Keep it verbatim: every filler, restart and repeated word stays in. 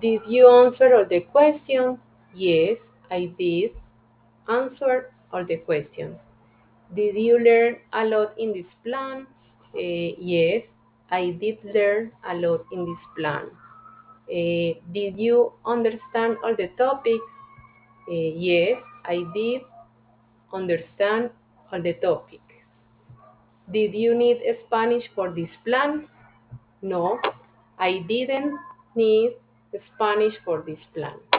Did you answer all the questions? Yes, I did answer all the questions. Did you learn a lot in this plan? Eh, yes, I did learn a lot in this plan. Eh, did you understand all the topics? Eh, yes, I did understand all the topics. Did you need Spanish for this plan? No, I didn't need Spanish for this plan.